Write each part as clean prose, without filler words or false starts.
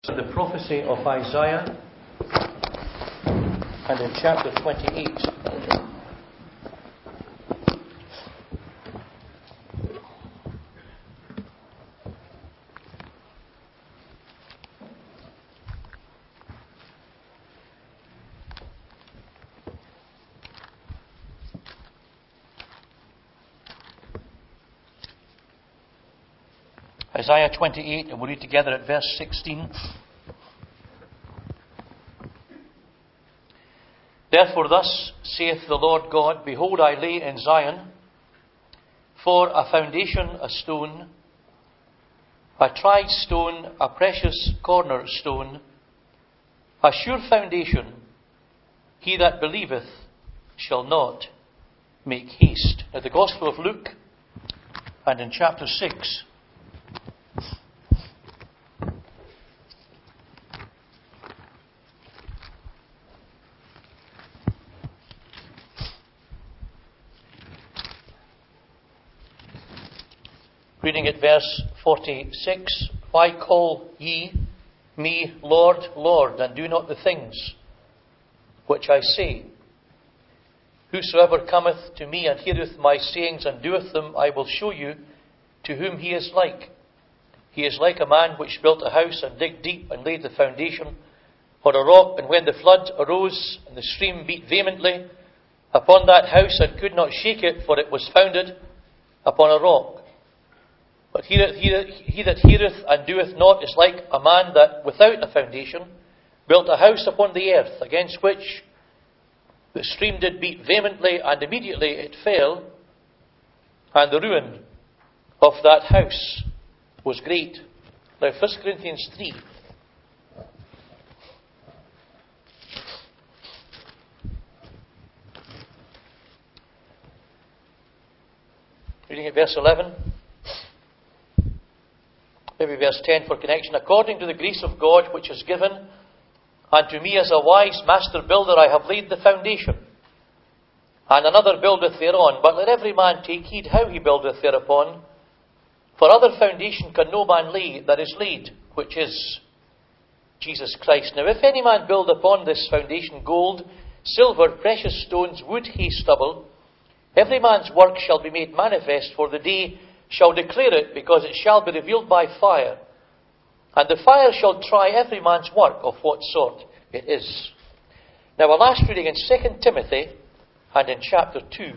The prophecy of Isaiah, and in chapter 28. Isaiah 28, and we'll read together at verse 16. Therefore thus saith the Lord God, Behold, I lay in Zion for a foundation a stone, a tried stone, a precious cornerstone, a sure foundation. He that believeth shall not make haste. Now the Gospel of Luke, and in chapter 6. Reading at verse 46, Why call ye me Lord, Lord, and do not the things which I say? Whosoever cometh to me and heareth my sayings and doeth them, I will show you to whom he is like. He is like a man which built a house and digged deep and laid the foundation for a rock, and when the flood arose and the stream beat vehemently upon that house and could not shake it, for it was founded upon a rock. But he that heareth and doeth not is like a man that without a foundation built a house upon the earth, against which the stream did beat vehemently, and immediately it fell, and the ruin of that house was great. Now 1 Corinthians 3. Reading at verse 11. Maybe verse 10 for connection. According to the grace of God which is given unto me as a wise master builder, I have laid the foundation, and another buildeth thereon. But let every man take heed how he buildeth thereupon. For other foundation can no man lay that is laid, which is Jesus Christ. Now if any man build upon this foundation gold, silver, precious stones, wood, hay, stubble, every man's work shall be made manifest, for the day shall declare it, because it shall be revealed by fire. And the fire shall try every man's work of what sort it is. Now our last reading in 2 Timothy, and in chapter 2.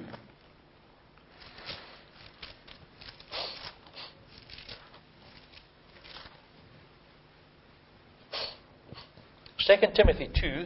Second Timothy 2,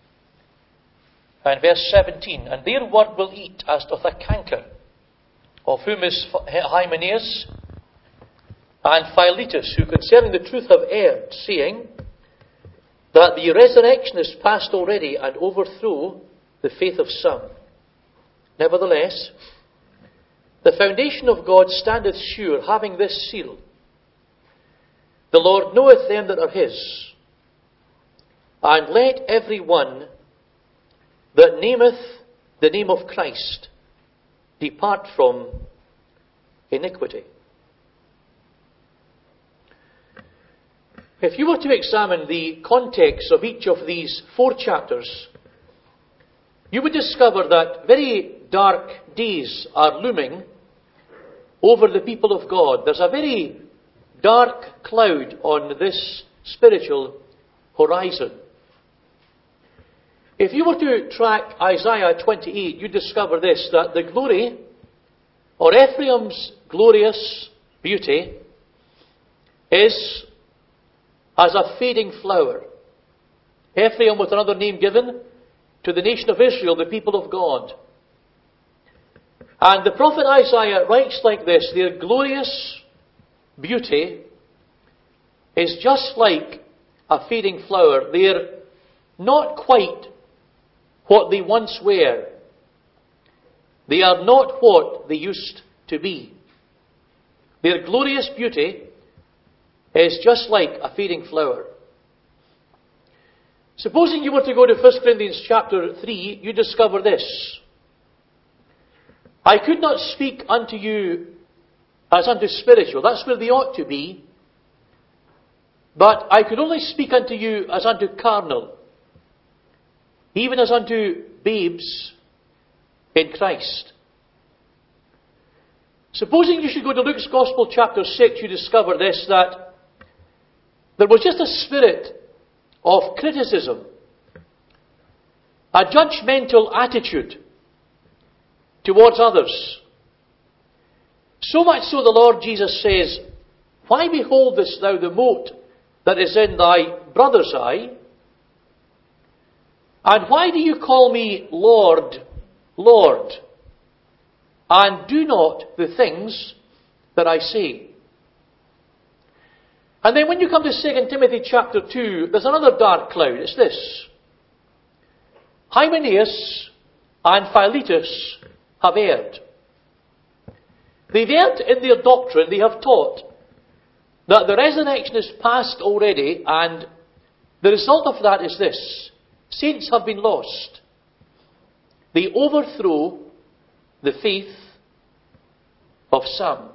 and verse 17. And their word will eat as doth a canker, of whom is Hymenaeus and Philetus, who concerning the truth have erred, saying that the resurrection is past already, and overthrow the faith of some. Nevertheless, the foundation of God standeth sure, having this seal: The Lord knoweth them that are his. And let every one that nameth the name of Christ depart from iniquity. If you were to examine the context of each of these 4 chapters, you would discover that very dark days are looming over the people of God. There's a very dark cloud on this spiritual horizon. If you were to track Isaiah 28, you'd discover this, that the glory, or Ephraim's glorious beauty, is as a fading flower. Ephraim with another name given to the nation of Israel, the people of God. And the prophet Isaiah writes like this: their glorious beauty is just like a fading flower. They're not quite what they once were. They are not what they used to be. Their glorious beauty is just like a fading flower. Supposing you were to go to 1 Corinthians chapter 3, you discover this: I could not speak unto you as unto spiritual. That's where they ought to be. But I could only speak unto you as unto carnal, even as unto babes in Christ. Supposing you should go to Luke's Gospel chapter 6, you discover this, that there was just a spirit of criticism, a judgmental attitude towards others. So much so the Lord Jesus says, "Why beholdest thou the mote that is in thy brother's eye? And why do you call me Lord, Lord, and do not the things that I say?" And then when you come to 2 Timothy chapter 2, there's another dark cloud. It's this: Hymenaeus and Philetus have erred. They've erred in their doctrine. They have taught that the resurrection is past already, and the result of that is this: saints have been lost. They overthrow the faith of some.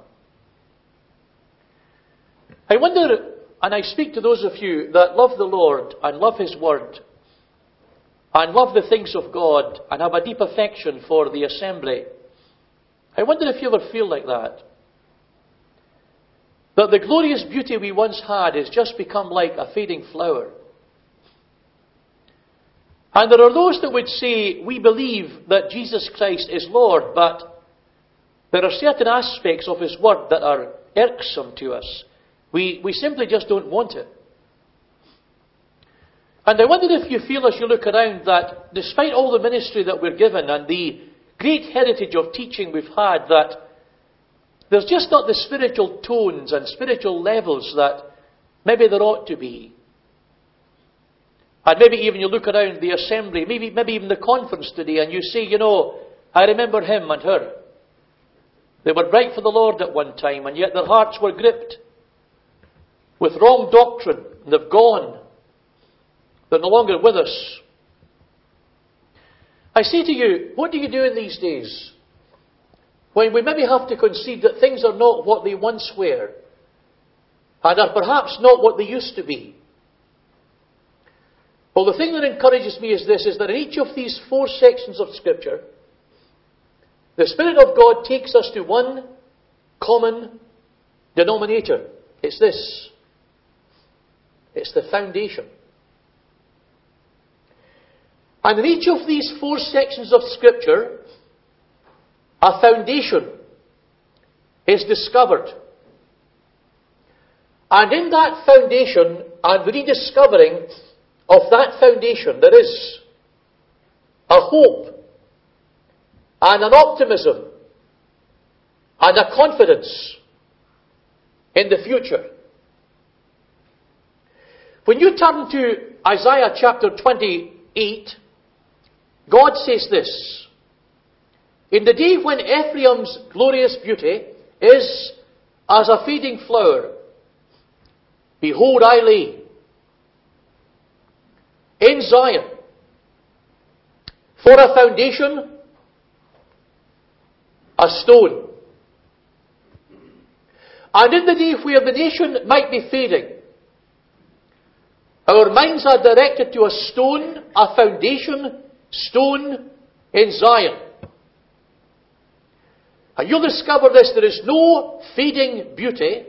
I wonder, and I speak to those of you that love the Lord and love His Word and love the things of God and have a deep affection for the assembly, I wonder if you ever feel like that. That the glorious beauty we once had has just become like a fading flower. And there are those that would say, we believe that Jesus Christ is Lord, but there are certain aspects of His Word that are irksome to us. We simply just don't want it. And I wonder if you feel as you look around that despite all the ministry that we're given and the great heritage of teaching we've had, that there's just not the spiritual tones and spiritual levels that maybe there ought to be. And maybe even you look around the assembly, maybe even the conference today, and you say, I remember him and her. They were bright for the Lord at one time, and yet their hearts were gripped with wrong doctrine, and they've gone. They're no longer with us. I say to you, what do you do in these days when we maybe have to concede that things are not what they once were and are perhaps not what they used to be? Well, the thing that encourages me is this, is that in each of these 4 sections of Scripture, the Spirit of God takes us to one common denominator. It's this. It's the foundation. And in each of these 4 sections of Scripture, a foundation is discovered. And in that foundation, and the rediscovering of that foundation, there is a hope and an optimism and a confidence in the future. When you turn to Isaiah chapter 28, God says this: "In the day when Ephraim's glorious beauty is as a fading flower, behold, I lay in Zion for a foundation a stone. And in the day where the nation might be fading, our minds are directed to a stone, a foundation stone in Zion." And you'll discover this: there is no fading beauty,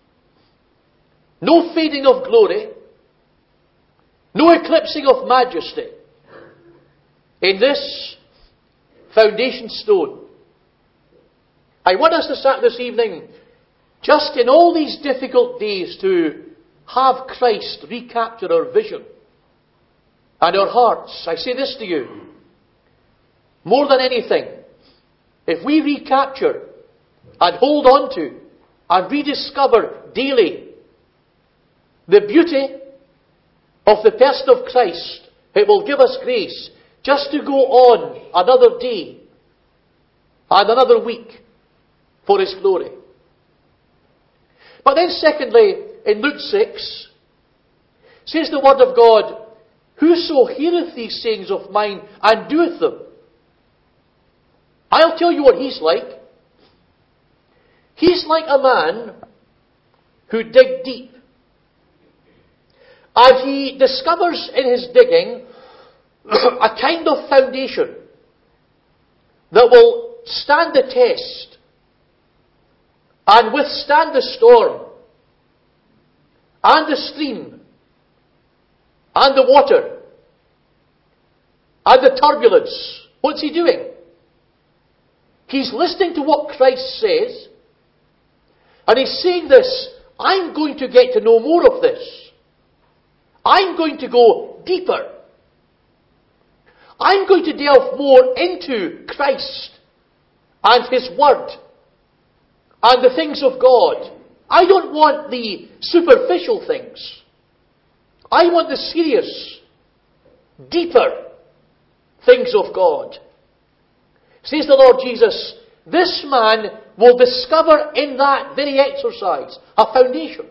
no fading of glory, no eclipsing of majesty in this foundation stone. I want us this evening, just in all these difficult days, to have Christ recapture our vision and our hearts. I say this to you: more than anything, if we recapture and hold on to and rediscover daily the beauty of the person of Christ, it will give us grace just to go on another day and another week for His glory. But then secondly, in Luke 6, says the Word of God, "Whoso heareth these sayings of mine and doeth them," I'll tell you what he's like. He's like a man who digged deep And he discovers in his digging a kind of foundation that will stand the test and withstand the storm and the stream and the water and the turbulence. What's he doing? He's listening to what Christ says, and he's saying this: I'm going to get to know more of this. I'm going to go deeper. I'm going to delve more into Christ and His Word and the things of God. I don't want the superficial things. I want the serious, deeper things of God. Says the Lord Jesus, this man will discover in that very exercise a foundation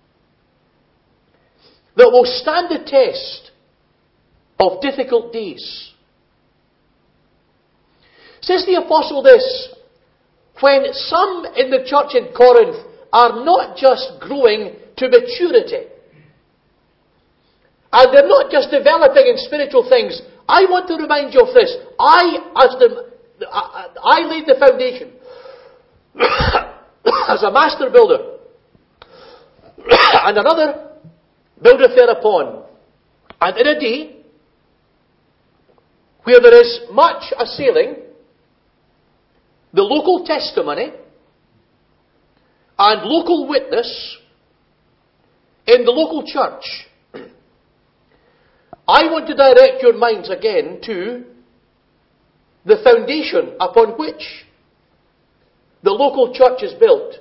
that will stand the test of difficult days. Says the apostle this: when some in the church in Corinth are not just growing to maturity, and they're not just developing in spiritual things, I want to remind you of this. I laid the foundation as a master builder, and another buildeth thereupon. And in a day where there is much assailing, the local testimony and local witness in the local church, I want to direct your minds again to the foundation upon which the local church is built.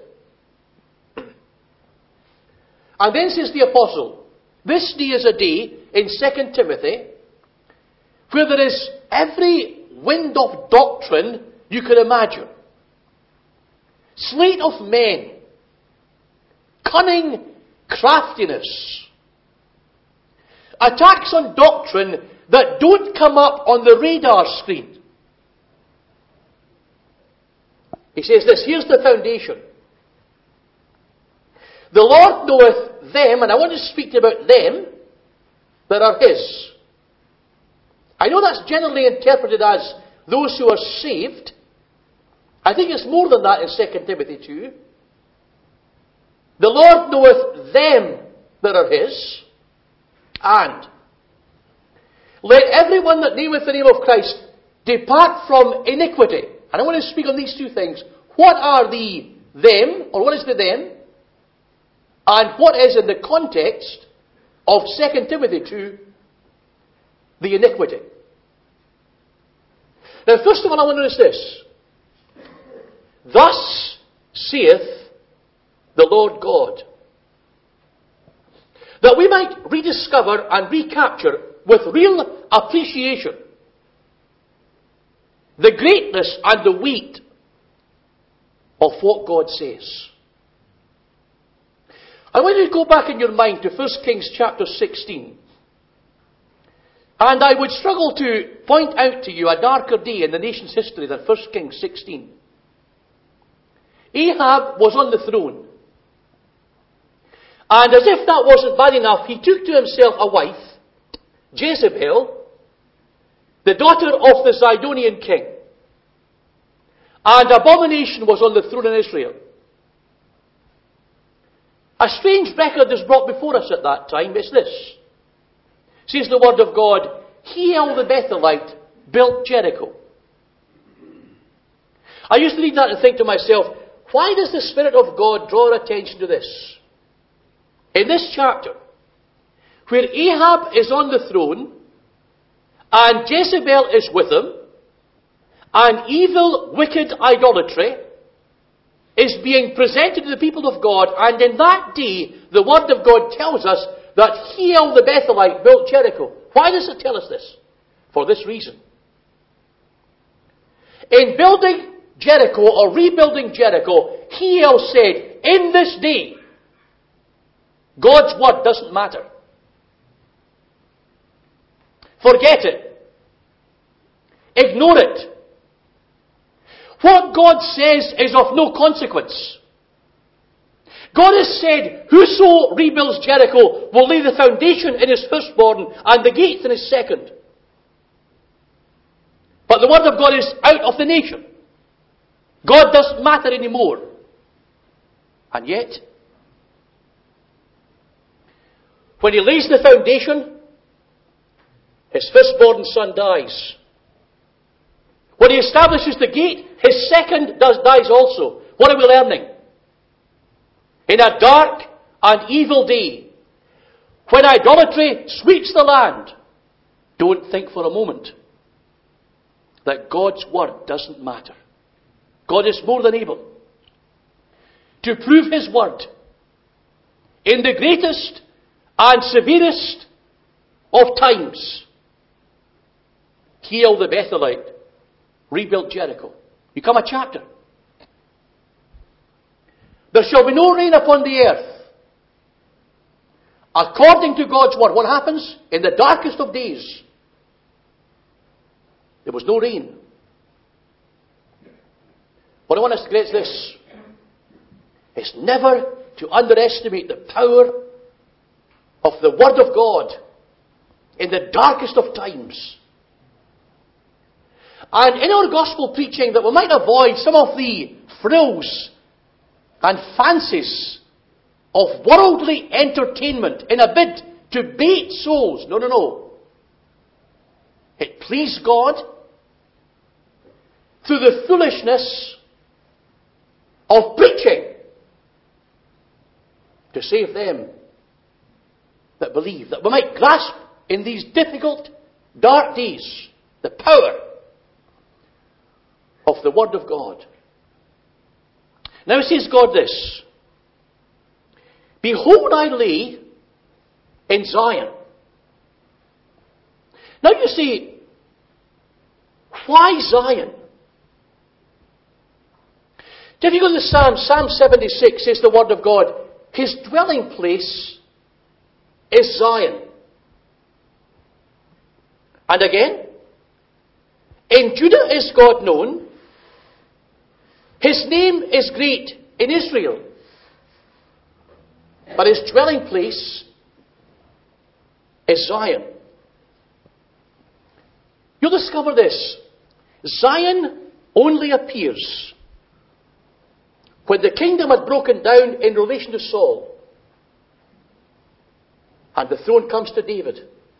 And then says the apostle, this day is a day in 2 Timothy where there is every wind of doctrine you can imagine. Sleight of men, cunning craftiness, attacks on doctrine that don't come up on the radar screen. He says this, here's the foundation. The Lord knoweth them, and I want to speak about them that are His. I know that's generally interpreted as those who are saved. I think it's more than that in 2 Timothy 2. The Lord knoweth them that are His, and let everyone that nameth the name of Christ depart from iniquity. And I want to speak on these two things. What are the them, or what is the them? And what is in the context of 2 Timothy 2, the iniquity. Now, first of all, I want to notice this. Thus saith the Lord God. That we might rediscover and recapture with real appreciation the greatness and the weight of what God says. I want you to go back in your mind to 1 Kings chapter 16. And I would struggle to point out to you a darker day in the nation's history than 1 Kings 16. Ahab was on the throne. And as if that wasn't bad enough, he took to himself a wife, Jezebel, the daughter of the Zidonian king. And abomination was on the throne in Israel. A strange record is brought before us at that time. It's this. Says the word of God, Hiel the Bethelite built Jericho. I used to read that and think to myself, why does the Spirit of God draw our attention to this? In this chapter, where Ahab is on the throne, and Jezebel is with him, and evil, wicked idolatry is being presented to the people of God, and in that day, the Word of God tells us that Hiel the Bethelite built Jericho. Why does it tell us this? For this reason. In building Jericho, or rebuilding Jericho, Hiel said, in this day, God's Word doesn't matter. Forget it. Ignore it. What God says is of no consequence. God has said, whoso rebuilds Jericho will lay the foundation in his firstborn and the gates in his second. But the word of God is out of the nation. God doesn't matter anymore. And yet, when he lays the foundation, his firstborn son dies. When he establishes the gate, his second dies also. What are we learning? In a dark and evil day, when idolatry sweeps the land, don't think for a moment that God's word doesn't matter. God is more than able to prove his word in the greatest and severest of times. Hiel the Bethelite rebuilt Jericho. You come a chapter. There shall be no rain upon the earth. According to God's word, what happens? In the darkest of days, there was no rain. What I want us to get is this. It's never to underestimate the power of the word of God in the darkest of times. And in our gospel preaching, that we might avoid some of the frills and fancies of worldly entertainment in a bid to bait souls. No. It pleased God through the foolishness of preaching to save them that believe, that we might grasp in these difficult, dark days the power of the Word of God. Now says God this, behold, I lay in Zion. Now you see, why Zion? If you go to Psalm 76 says the Word of God, his dwelling place is Zion. And again, in Judah is God known. His name is great in Israel. But his dwelling place is Zion. You'll discover this. Zion only appears when the kingdom had broken down in relation to Saul, and the throne comes to David.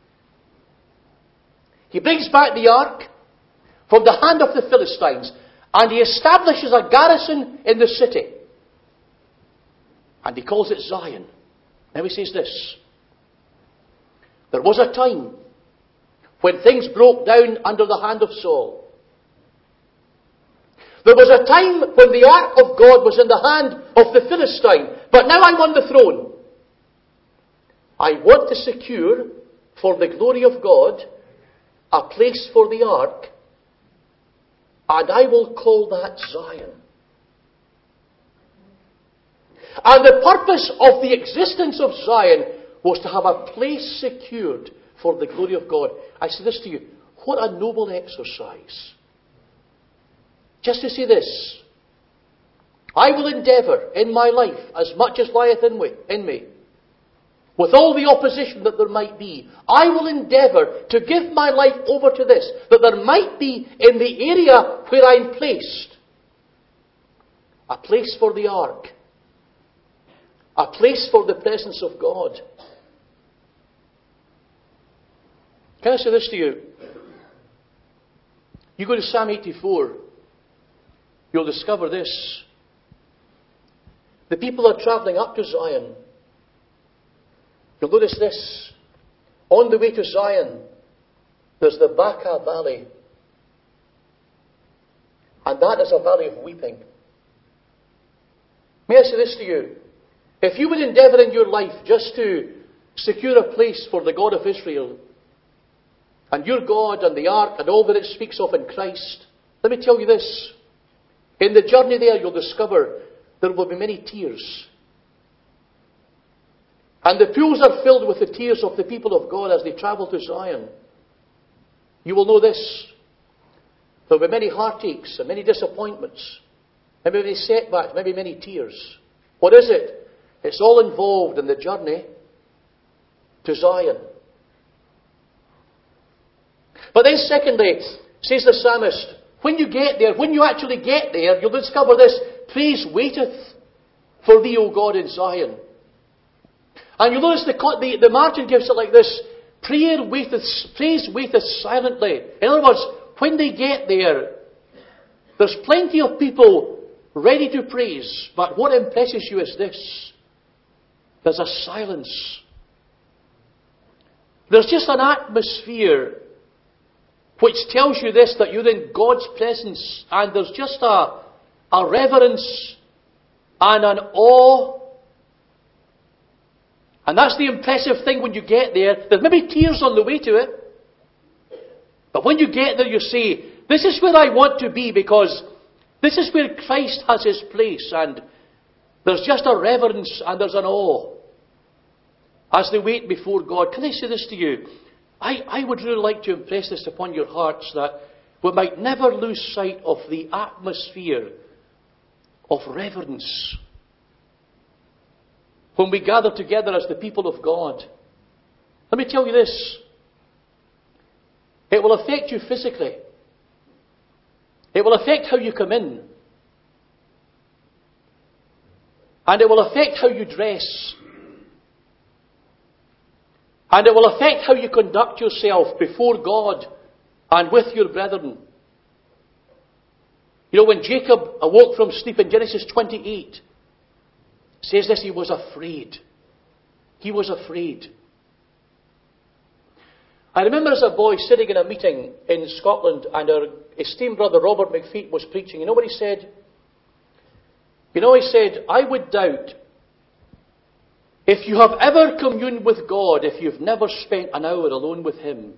He brings back the ark from the hand of the Philistines, and he establishes a garrison in the city. And he calls it Zion. Now he says this. There was a time when things broke down under the hand of Saul. There was a time when the ark of God was in the hand of the Philistine. But now I'm on the throne. I want to secure for the glory of God a place for the ark. And I will call that Zion. And the purpose of the existence of Zion was to have a place secured for the glory of God. I say this to you, what a noble exercise. Just to say this, I will endeavour in my life, as much as lieth in me, with all the opposition that there might be, I will endeavour to give my life over to this, that there might be in the area where I'm placed, a place for the ark, a place for the presence of God. Can I say this to you? You go to Psalm 84, you'll discover this. The people are travelling up to Zion. You'll notice this. On the way to Zion, there's the Baca Valley. And that is a valley of weeping. May I say this to you? If you would endeavour in your life just to secure a place for the God of Israel, and your God and the ark and all that it speaks of in Christ, let me tell you this. In the journey there, you'll discover there will be many tears. And the pools are filled with the tears of the people of God as they travel to Zion. You will know this. There will be many heartaches and many disappointments. Maybe many setbacks, maybe many tears. What is it? It's all involved in the journey to Zion. But then secondly, says the psalmist, when you get there, when you actually get there, you'll discover this: praise waiteth for thee, O God, in Zion. And you'll notice the margin gives it like this: praise waiteth silently. In other words, when they get there, there's plenty of people ready to praise, but what impresses you is this: there's a silence. There's just an atmosphere which tells you this, that you're in God's presence, and there's just a reverence and an awe. And that's the impressive thing when you get there. There's maybe tears on the way to it. But when you get there, you say, this is where I want to be, because this is where Christ has his place. And there's just a reverence and there's an awe as they wait before God. Can I say this to you? I would really like to impress this upon your hearts, that we might never lose sight of the atmosphere of reverence when we gather together as the people of God. Let me tell you this: it will affect you physically. It will affect how you come in. And it will affect how you dress. And it will affect how you conduct yourself before God and with your brethren. You know, when Jacob awoke from sleep in Genesis 28, it says this: he was afraid. He was afraid. I remember as a boy sitting in a meeting in Scotland, and our esteemed brother Robert McFeet was preaching. You know what he said? He said, I would doubt if you have ever communed with God if you've never spent an hour alone with him.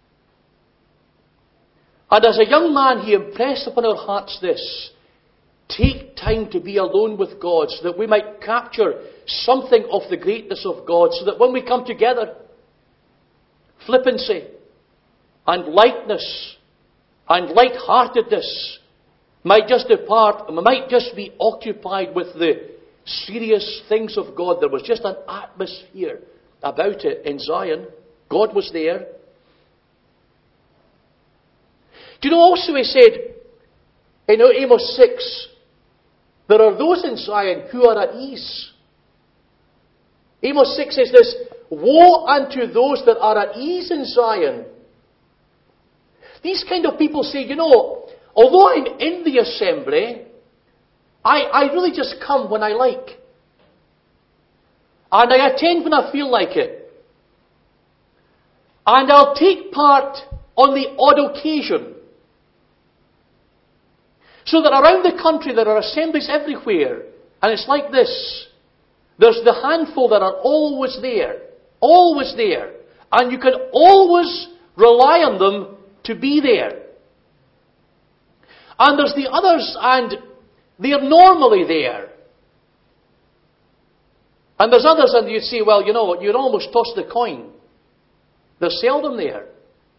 And as a young man, he impressed upon our hearts this: take time to be alone with God, so that we might capture something of the greatness of God, so that when we come together, flippancy and lightness and light-heartedness might just depart, and we might just be occupied with the serious things of God. There was just an atmosphere about it in Zion. God was there. Do you know also he said in Amos 6, there are those in Zion who are at ease. Amos 6 says this: woe unto those that are at ease in Zion. These kind of people say, although I'm in the assembly, I really just come when I like. And I attend when I feel like it. And I'll take part on the odd occasion. So that around the country there are assemblies everywhere. And it's like this: there's the handful that are always there. Always there. And you can always rely on them to be there. And there's the others, and they're normally there. And there's others, and you say, well, you'd almost toss the coin. They're seldom there.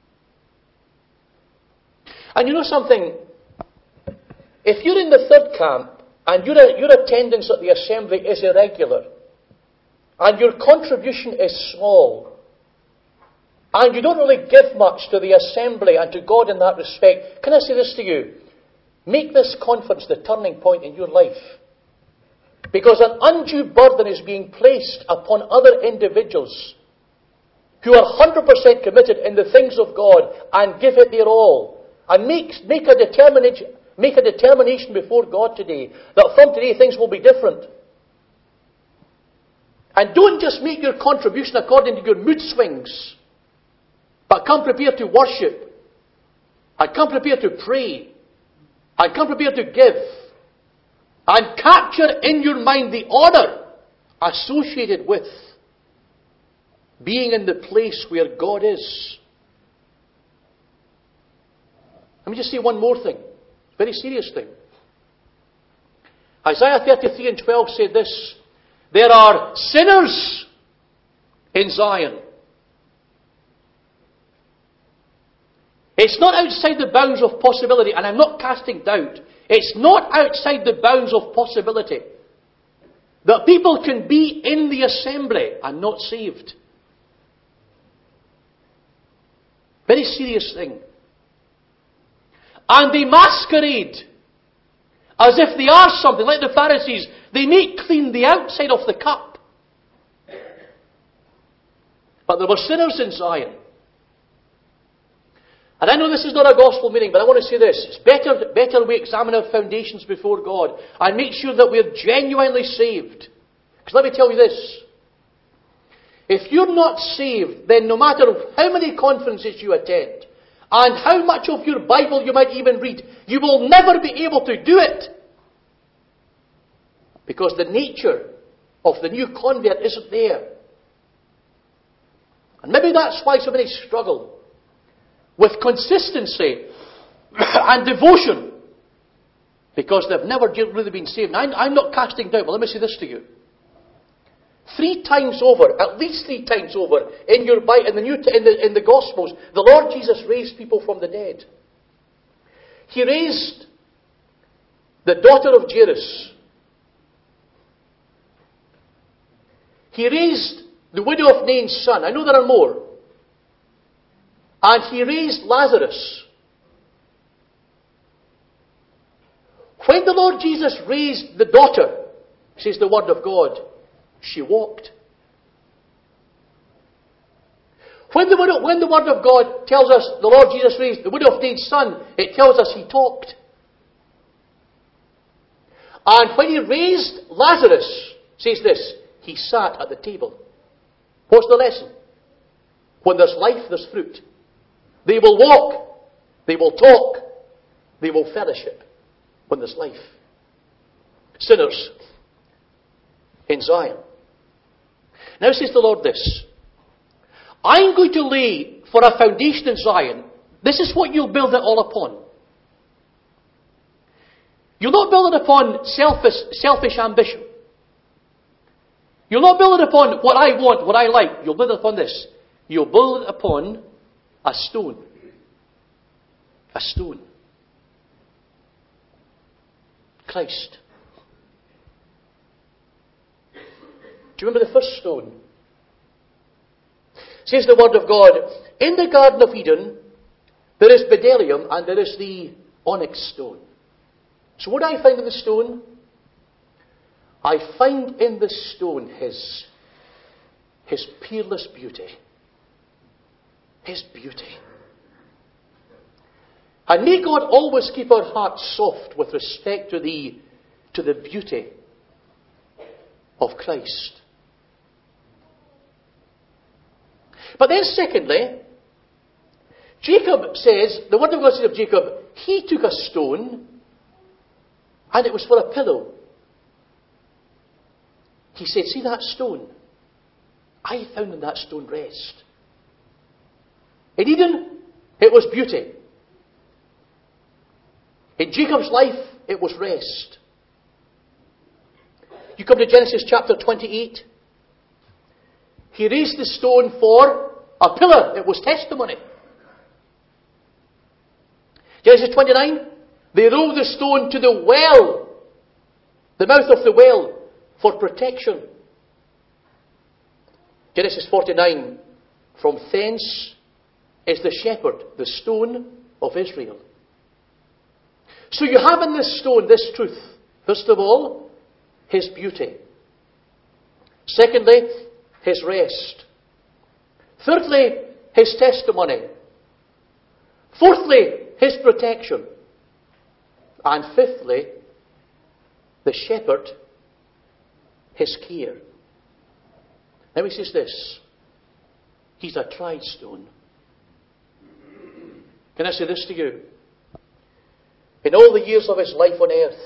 And you know something? If you're in the third camp, and your attendance at the assembly is irregular, and your contribution is small, and you don't really give much to the assembly and to God in that respect, can I say this to you? Make this conference the turning point in your life. Because an undue burden is being placed upon other individuals who are 100% committed in the things of God and give it their all. And make a determination before God today that from today things will be different. And don't just make your contribution according to your mood swings, but come prepared to worship, and come prepared to pray, and come prepared to give, and capture in your mind the honour associated with being in the place where God is. Let me just say one more thing. Very serious thing. Isaiah 33 and 12 said this: there are sinners in Zion. It's not outside the bounds of possibility, and I'm not casting doubt. It's not outside the bounds of possibility that people can be in the assembly and not saved. Very serious thing. And they masquerade as if they are something, like the Pharisees. They make clean the outside of the cup. But there were sinners in Zion. And I know this is not a gospel meeting, but I want to say this. It's better we examine our foundations before God and make sure that we're genuinely saved. Because let me tell you this. If you're not saved, then no matter how many conferences you attend, and how much of your Bible you might even read, you will never be able to do it. Because the nature of the new convert isn't there. And maybe that's why so many struggle with consistency and devotion. Because they've never really been saved. Now, I'm not casting doubt, but let me say this to you. 3 times over, at least 3 times over, in your Bible, in the Gospels, the Lord Jesus raised people from the dead. He raised the daughter of Jairus. He raised the widow of Nain's son. I know there are more. And he raised Lazarus. When the Lord Jesus raised the daughter, says the Word of God, she walked. When the Word of God tells us the Lord Jesus raised the widow of Nain's son, it tells us he talked. And when he raised Lazarus, says this, he sat at the table. What's the lesson? When there's life, there's fruit. They will walk. They will talk. They will fellowship when there's life. Sinners in Zion. Now says the Lord this. I'm going to lay for a foundation in Zion. This is what you'll build it all upon. You'll not build it upon selfish ambition. You'll not build it upon what I want, what I like. You'll build it upon this. You'll build it upon a stone. A stone. Christ. Do you remember the first stone? Says the Word of God, in the Garden of Eden, there is bdellium and there is the onyx stone. So what do I find in the stone? I find in the stone his peerless beauty. His beauty. And may God always keep our hearts soft with respect to the beauty of Christ. But then secondly, Jacob says, the Word of God says of Jacob, he took a stone and it was for a pillow. He said, see that stone? I found in that stone rest. In Eden, it was beauty. In Jacob's life, it was rest. You come to Genesis chapter 28. He raised the stone for a pillar. It was testimony. Genesis 29. They rolled the stone to the well, the mouth of the well, for protection. Genesis 49. From thence is the shepherd, the stone of Israel. So you have in this stone this truth. First of all, his beauty. Secondly, his rest. Thirdly, his testimony. Fourthly, his protection. And fifthly, the shepherd, his care. Now he says this. He's a tried stone. Can I say this to you? In all the years of his life on earth,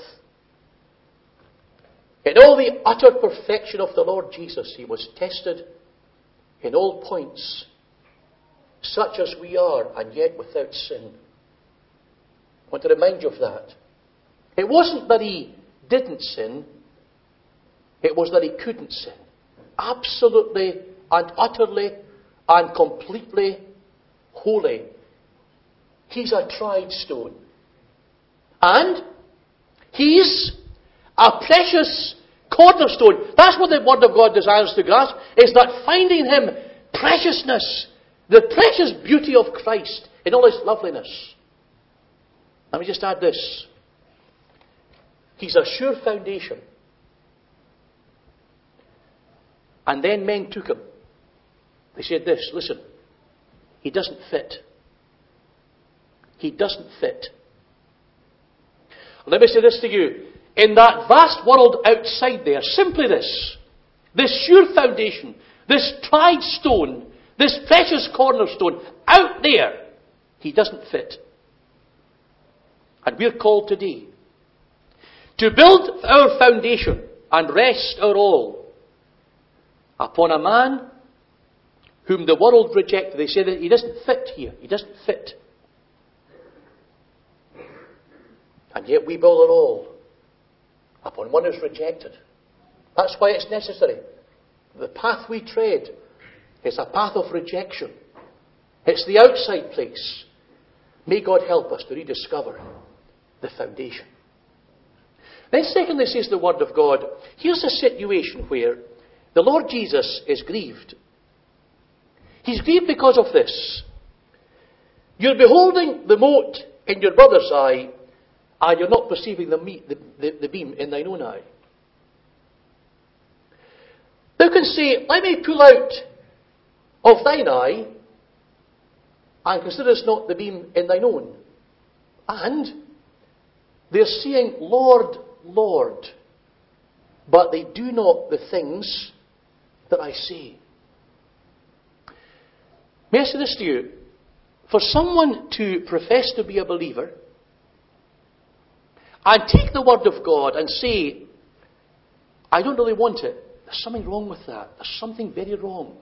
in all the utter perfection of the Lord Jesus, he was tested in all points, such as we are, and yet without sin. I want to remind you of that. It wasn't that he didn't sin, it was that he couldn't sin. Absolutely and utterly and completely holy. He's a tried stone. And he's a precious cornerstone. That's what the Word of God desires to grasp, is that finding Him, preciousness, the precious beauty of Christ in all His loveliness. Let me just add this. He's a sure foundation. And then men took Him. They said this, listen, He doesn't fit. He doesn't fit. Let me say this to you. In that vast world outside there, simply this sure foundation, this tried stone, this precious cornerstone, out there, He doesn't fit. And we're called today to build our foundation and rest our all upon a man whom the world rejected. They say that he doesn't fit here. He doesn't fit. And yet we build it all upon one who's rejected. That's why it's necessary. The path we tread is a path of rejection. It's the outside place. May God help us to rediscover the foundation. Then secondly, says the Word of God, here's a situation where the Lord Jesus is grieved. He's grieved because of this. You're beholding the mote in your brother's eye, and you're not perceiving the beam in thine own eye. Thou canst say, let me pull out of thine eye, and considerest not the beam in thine own. And they're saying, Lord, Lord, but they do not the things that I say. May I say this to you? For someone to profess to be a believer and take the Word of God and say, I don't really want it, there's something wrong with that. There's something very wrong.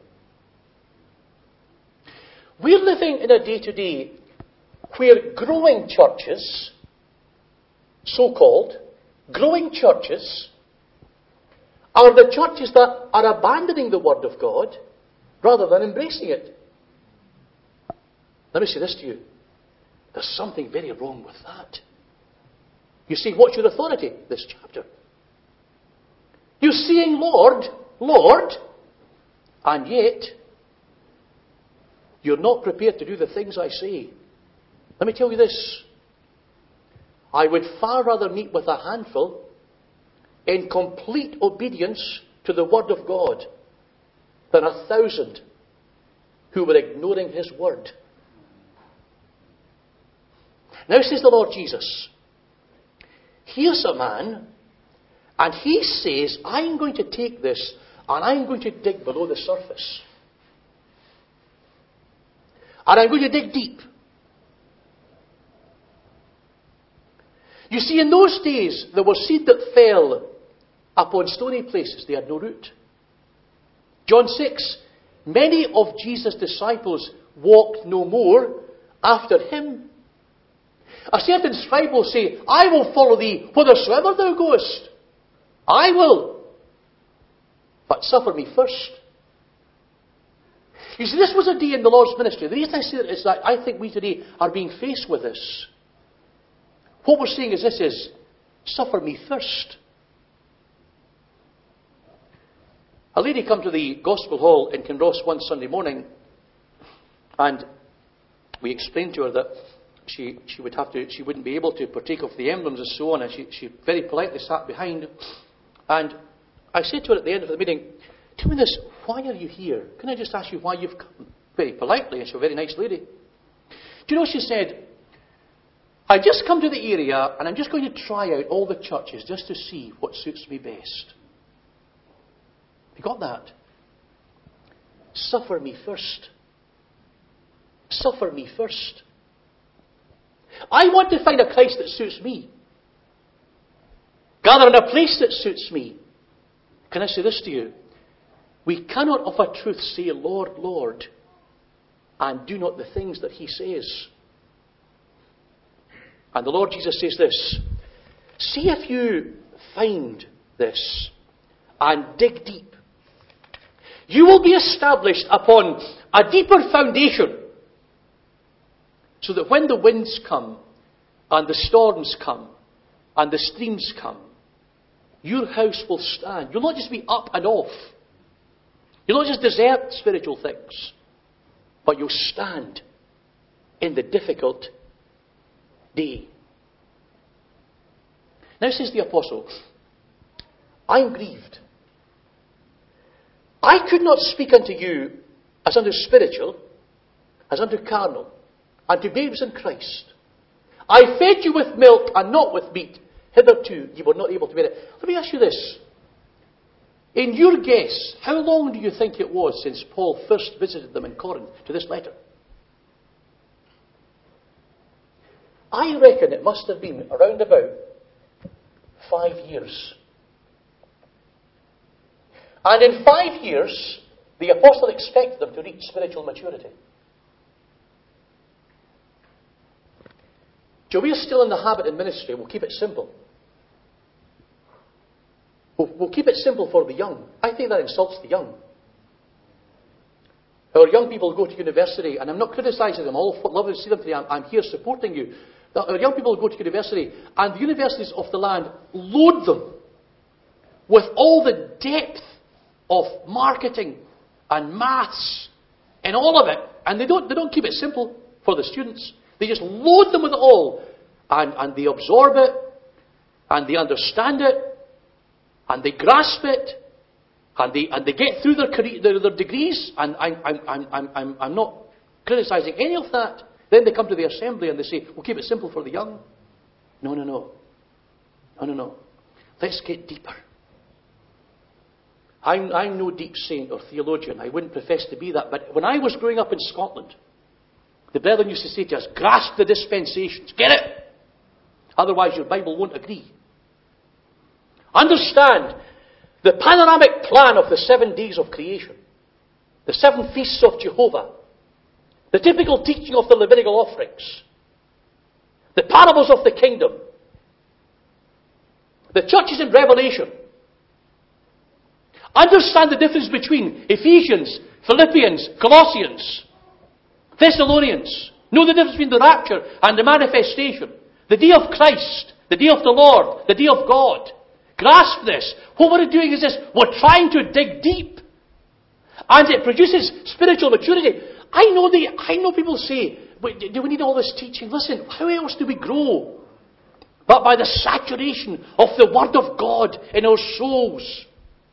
We're living in a day today where growing churches, so-called, growing churches, are the churches that are abandoning the Word of God rather than embracing it. Let me say this to you. There's something very wrong with that. You see, what's your authority? This chapter. You're saying, Lord, Lord, and yet you're not prepared to do the things I say. Let me tell you this. I would far rather meet with a handful in complete obedience to the Word of God than 1,000 who were ignoring His Word. Now says the Lord Jesus, here's a man, and he says, I'm going to take this and I'm going to dig below the surface. And I'm going to dig deep. You see, in those days, there was seed that fell upon stony places. They had no root. John 6, many of Jesus' disciples walked no more after him. A certain scribe will say, I will follow thee whithersoever thou goest. I will. But suffer me first. You see, this was a day in the Lord's ministry. The reason I say that is that I think we today are being faced with this. What we're saying is this is, suffer me first. A lady came to the Gospel Hall in Kinross one Sunday morning, and we explained to her that she wouldn't be able to partake of the emblems and so on, and she very politely sat behind. And I said to her at the end of the meeting, tell me this, why are you here? Can I just ask you why you've come? Very politely, and she's a very nice lady. Do you know, she said, I just come to the area and I'm just going to try out all the churches just to see what suits me best. You got that? Suffer me first. Suffer me first. I want to find a Christ that suits me. Gather in a place that suits me. Can I say this to you? We cannot of a truth say, Lord, Lord, and do not the things that He says. And the Lord Jesus says this, see if you find this and dig deep. You will be established upon a deeper foundation, so that when the winds come and the storms come and the streams come, your house will stand. You'll not just be up and off. You'll not just desert spiritual things, but you'll stand in the difficult day. Now says the apostle, I'm grieved. I could not speak unto you as unto spiritual, as unto carnal, and to babes in Christ. I fed you with milk and not with meat. Hitherto you were not able to bear it. Let me ask you this. In your guess, how long do you think it was since Paul first visited them in Corinth to this letter? I reckon it must have been around about 5 years. And in 5 years, the apostle expected them to reach spiritual maturity. So we're still in the habit in ministry, we'll keep it simple. We'll keep it simple for the young. I think that insults the young. Our young people go to university, and I'm not criticising them, all lovely to see them today, I'm here supporting you. Our young people go to university, and the universities of the land load them with all the depth of marketing and maths and all of it. And they don't keep it simple for the students. They just load them with it all. And they absorb it, and they understand it, and they grasp it, and they get through their career, their degrees. And I'm not criticising any of that. Then they come to the assembly and they say, we'll keep it simple for the young. No. Let's get deeper. I'm no deep saint or theologian. I wouldn't profess to be that. But when I was growing up in Scotland, the brethren used to say to us, grasp the dispensations. Get it! Otherwise your Bible won't agree. Understand the panoramic plan of the 7 days of creation. The 7 feasts of Jehovah. The typical teaching of the Levitical offerings. The parables of the kingdom. The churches in Revelation. Understand the difference between Ephesians, Philippians, Colossians, Thessalonians. Know the difference between the rapture and the manifestation. The day of Christ, the day of the Lord, the day of God. Grasp this. What we're doing is this. We're trying to dig deep. And it produces spiritual maturity. I know people say, do we need all this teaching? Listen, how else do we grow? But by the saturation of the Word of God in our souls.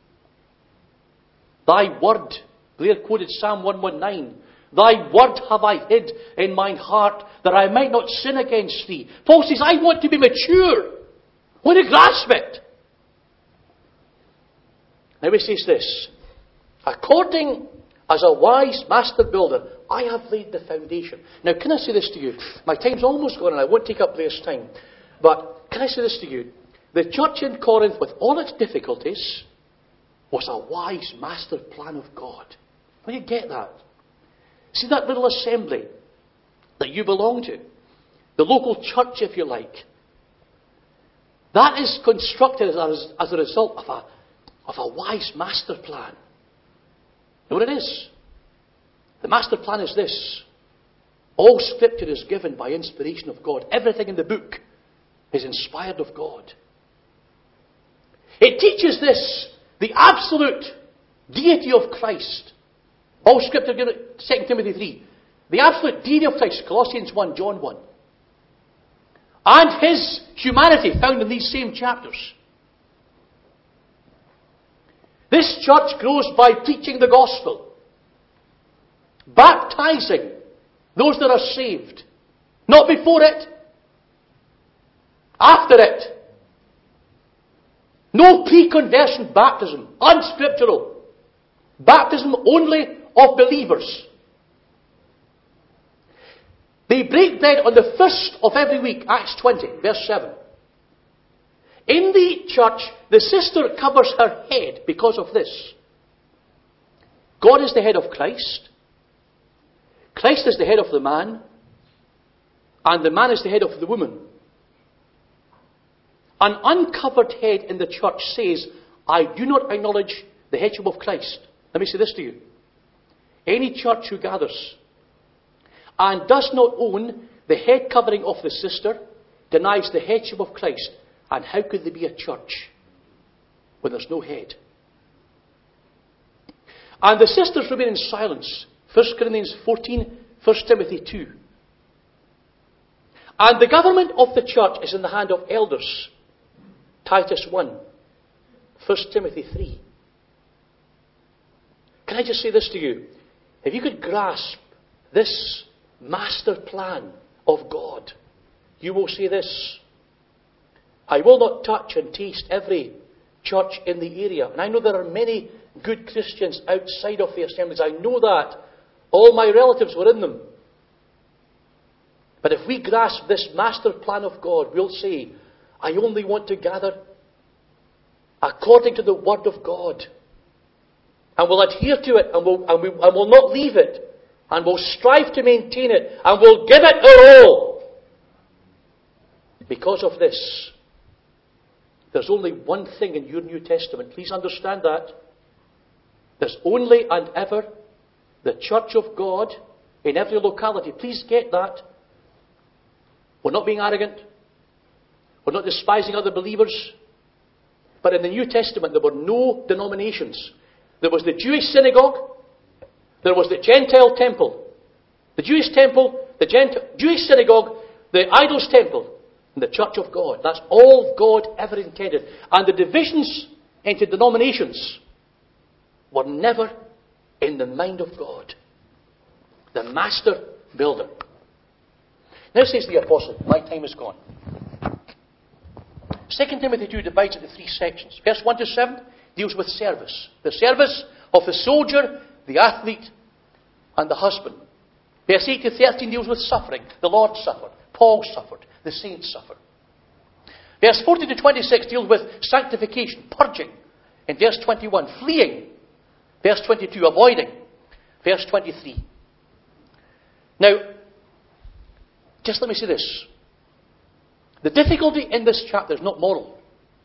Thy word, Blair quoted Psalm 119, Thy word have I hid in mine heart, that I might not sin against thee. Paul says, I want to be mature. I want to grasp it. Now he says this, according as a wise master builder, I have laid the foundation. Now can I say this to you? My time's almost gone and I won't take up Blair's time. But can I say this to you? The church in Corinth, with all its difficulties, was a wise master plan of God. Will you get that? See that little assembly that you belong to? The local church, if you like. That is constructed as a result of a wise master plan. You know what it is? The master plan is this. All Scripture is given by inspiration of God. Everything in the book is inspired of God. It teaches this, the absolute deity of Christ. All Scripture, 2 Timothy 3. The absolute deity of Christ, Colossians 1, John 1. And His humanity found in these same chapters. This church grows by preaching the gospel. Baptizing those that are saved. Not before it. After it. No pre-conversion baptism. Unscriptural. Baptism only of believers. They break bread on the first of every week. Acts 20, verse 7. In the church, the sister covers her head because of this. God is the head of Christ. Christ is the head of the man. And the man is the head of the woman. An uncovered head in the church says, I do not acknowledge the headship of Christ. Let me say this to you. Any church who gathers and does not own the head covering of the sister denies the headship of Christ. And how could they be a church? when there's no head. And the sisters remain in silence. 1 Corinthians 14, 1 Timothy 2. And the government of the church is in the hand of elders. Titus 1, 1 Timothy 3. Can I just say this to you? If you could grasp this master plan of God, you will say this: I will not touch and taste every church in the area. And I know there are many good Christians outside of the assemblies. I know that. All my relatives were in them. But if we grasp this master plan of God, we'll say, I only want to gather according to the Word of God. And we'll adhere to it, and we'll not leave it. And we'll strive to maintain it, and we'll give it our all. Because of this, there's only one thing in your New Testament. Please understand that. There's only and ever the church of God in every locality. Please get that. We're not being arrogant. We're not despising other believers. But in the New Testament, there were no denominations. There was the Jewish synagogue. There was the Gentile temple. The Jewish temple, the Jewish synagogue, the idol's temple, and the church of God. That's all God ever intended. And the divisions into denominations were never in the mind of God, the master builder. Now says the apostle, my time is gone. 2 Timothy 2 divides into 3 sections. Verse 1 to 7 deals with service. The service of the soldier, the athlete, and the husband. Verse 8 to 13 deals with suffering. The Lord suffered. Paul suffered. The saints suffered. Verse 14 to 26 deals with sanctification, purging. In verse 21, fleeing. Verse 22, avoiding. Verse 23. Now, just let me say this. The difficulty in this chapter is not moral.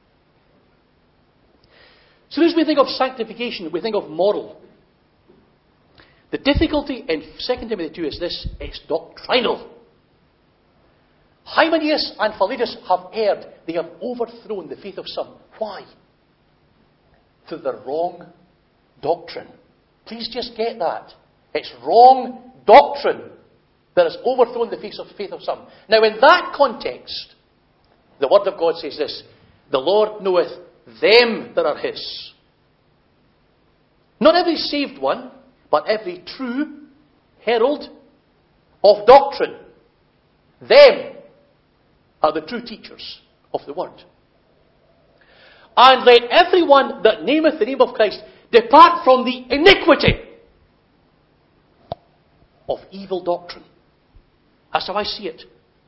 So as we think of sanctification, we think of moral. The difficulty in 2 Timothy 2 is this: it's doctrinal. Hymenaeus and Philetus have erred. They have overthrown the faith of some. Why? Through the wrong doctrine. Please just get that. It's wrong doctrine that has overthrown the faith of some. Now, in that context, the Word of God says this: the Lord knoweth them that are His. Not every saved one, but every true herald of doctrine. Them are the true teachers of the Word. And let everyone that nameth the name of Christ depart from the iniquity of evil doctrine. That's how I see it.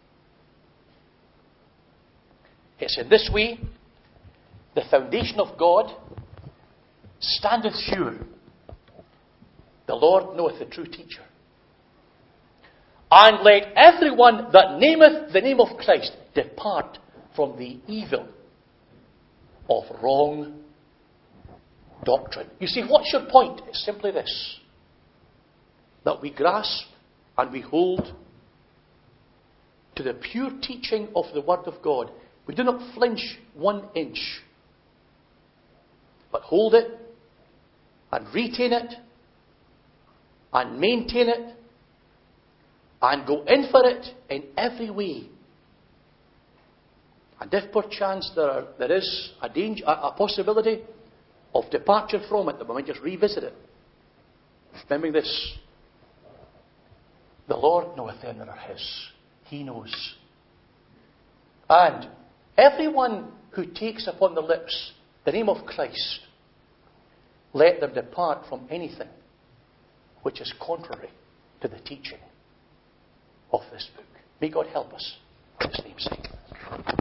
It's in this way the foundation of God standeth sure. The Lord knoweth the true teacher. And let everyone that nameth the name of Christ depart from the evil of wrong doctrine. You see, what's your point? It's simply this: that we grasp and we hold to the pure teaching of the Word of God. We do not flinch 1 inch, but hold it and retain it and maintain it and go in for it in every way. And if perchance there is a danger, a possibility of departure from it, that we might just revisit it. Remembering this: the Lord knoweth them that are His. He knows. And everyone who takes upon the lips the name of Christ, let them depart from anything which is contrary to the teaching of this book. May God help us in His name's sake.